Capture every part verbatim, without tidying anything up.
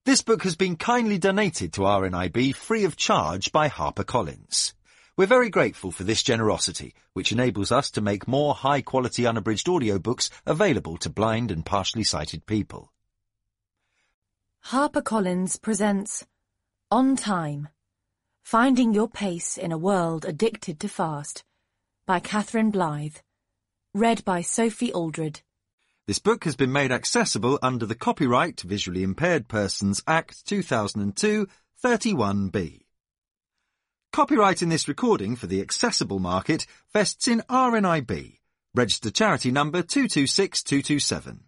This book has been kindly donated to R N I B free of charge by HarperCollins. We're very grateful for this generosity, which enables us to make more high-quality unabridged audiobooks available to blind and partially sighted people. HarperCollins presents On Time, Finding Your Pace in a World Addicted to Fast, by Catherine Blythe, read by Sophie Aldred. This book has been made accessible under the Copyright to Visually Impaired Persons Act two thousand two, thirty-one B. Copyright in this recording for the accessible market vests in R N I B, registered charity number two two six two two seven.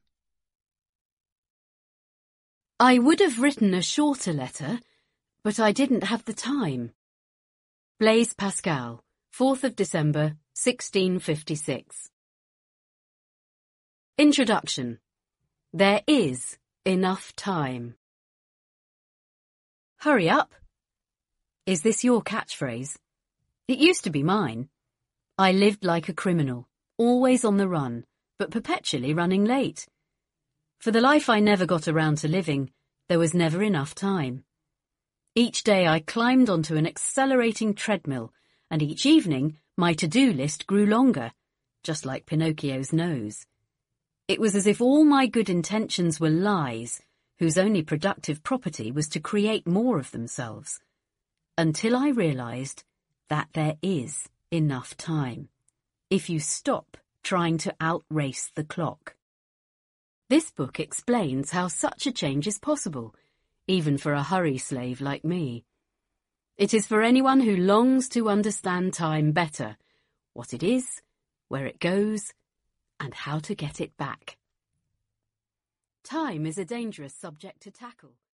I would have written a shorter letter, but I didn't have the time. Blaise Pascal, fourth of December, sixteen fifty-six. Introduction. There is enough time. Hurry up. Is this your catchphrase? It used to be mine. I lived like a criminal, always on the run, but perpetually running late. For the life I never got around to living, there was never enough time. Each day I climbed onto an accelerating treadmill, and each evening my to-do list grew longer, just like Pinocchio's nose. It was as if all my good intentions were lies, whose only productive property was to create more of themselves. Until I realised that there is enough time, if you stop trying to outrace the clock. This book explains how such a change is possible, even for a hurry slave like me. It is for anyone who longs to understand time better, what it is, where it goes, and how to get it back. Time is a dangerous subject to tackle.